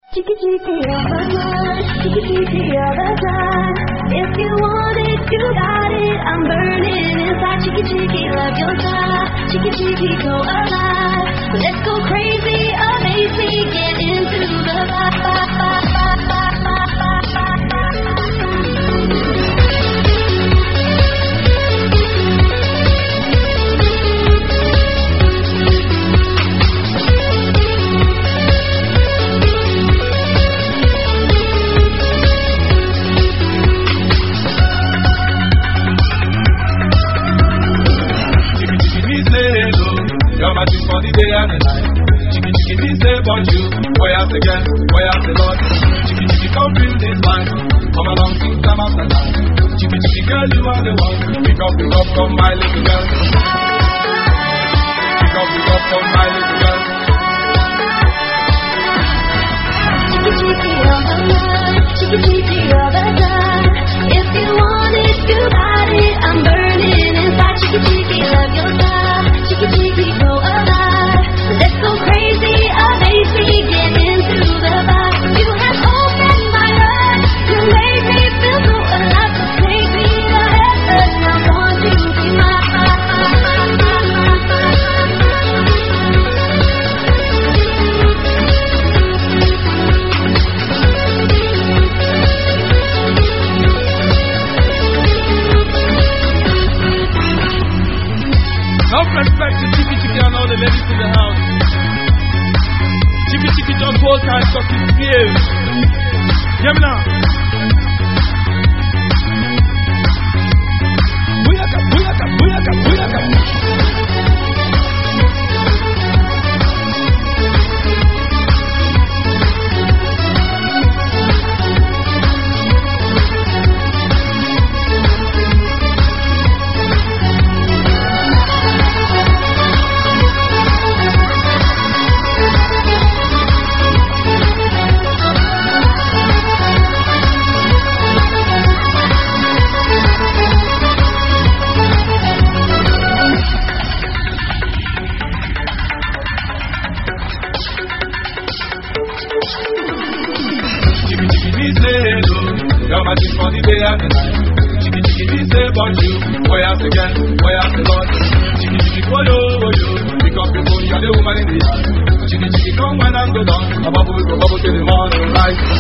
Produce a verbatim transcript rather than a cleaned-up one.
Chicky chicky all the time, chicky chicky all the time. If you want it, you got it. I'm burning inside. Chicky chicky, love your style. Chicky chicky, go alive. Let's go crazy, amaze me, get into the vibe. For the day and the night, chicky chicky me say about you. Boy out again, boy out the Lord. Chicky chicky come feel this line. Come along, sing time after time. Chicky chicky girl, you are the one. Pick up, pick up, come my little girl. Pick up, pick up, come my little girl. Chicky chicky all the time, chicky chicky all the time. If you want it, you got it. I'm burning inside. Chicky chicky, love your style. Chicky chicky, go alive. Let's go crazy, amaze me, get into the vibe. You have opened my eyes, you made me feel so alive. So take me ahead, I want you to be mine. No respect to Chicky Chicky and all the ladies in the house. Chicky Chicky just hold tight, cause it's real. Hear me now. Booyaka, booyaka, booyaka, booyaka. You're my dream for the day and the night. Chicky chicky me say about you. Boy out again, boy out the Lord. Chicky chicky follow, follow. Pick up your phone, you're the woman in the yard. Chicky chicky come when I'm go down. A bubble go bubble till the morning light.